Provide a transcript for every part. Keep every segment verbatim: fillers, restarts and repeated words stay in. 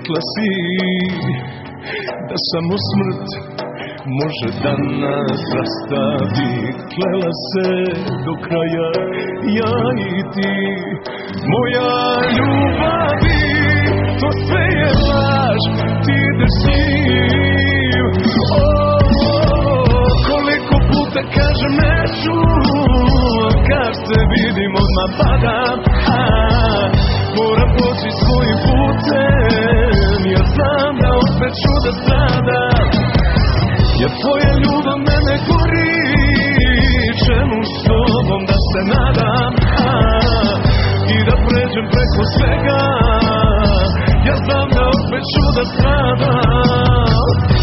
Rekla si da samo smrt može da nas rastavi. Klela se do kraja ja i ti, moja ljubavi. To sve je laž, ti ideš s njim. Oh, oh, koliko puta kažem neću, kad se vidim odmah padam. ah, Moram poći svojim putem, ja znam da opet ću da stradam. Jer tvoja ljubav mene gori, čemu s tobom da se nadam. ah, I da pređem preko svega, ja znam da opet ću da stradam.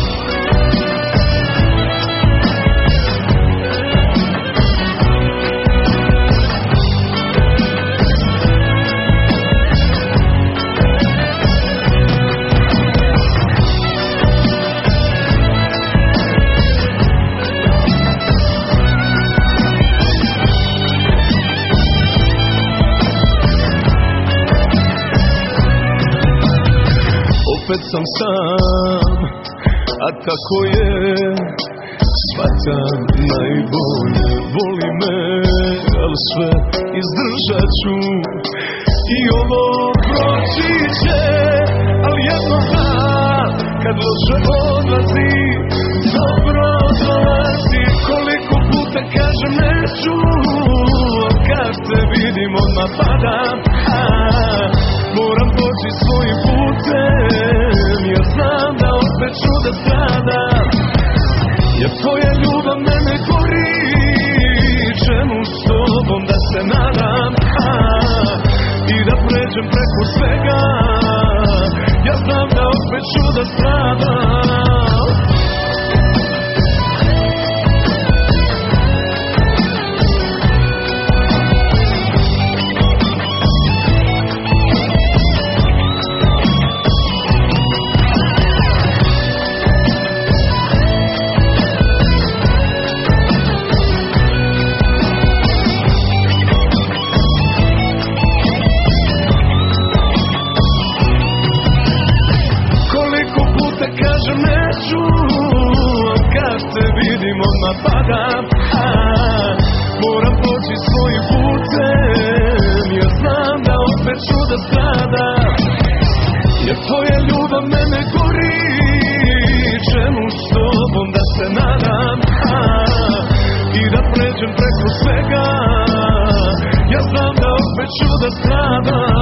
Opet sam sam, a tako je, shvatam najbolje. Boli me, ali sve izdržat ću, i ovo proći će. Ali jedno znam, kad loše odlazi, dobro dolazi. Koliko puta kažem neću, kad te vidim odmah padam. ah, Moram poći svojim putem, ja znam da opet ću da stradam. Jer tvoja ljubav mene gori, čemu s tobom da se nadam. ah, I da pređem preko svega, ja znam da opet ću da stradam. Kažem neću, kad te vidim odmah padam. ah, Moram poći svojim putem, ja znam da opet ću da stradam. Jer tvoja ljubav mene gori, čemu s tobom da se nadam. ah, I da pređem preko svega, ja znam da opet ću da stradam.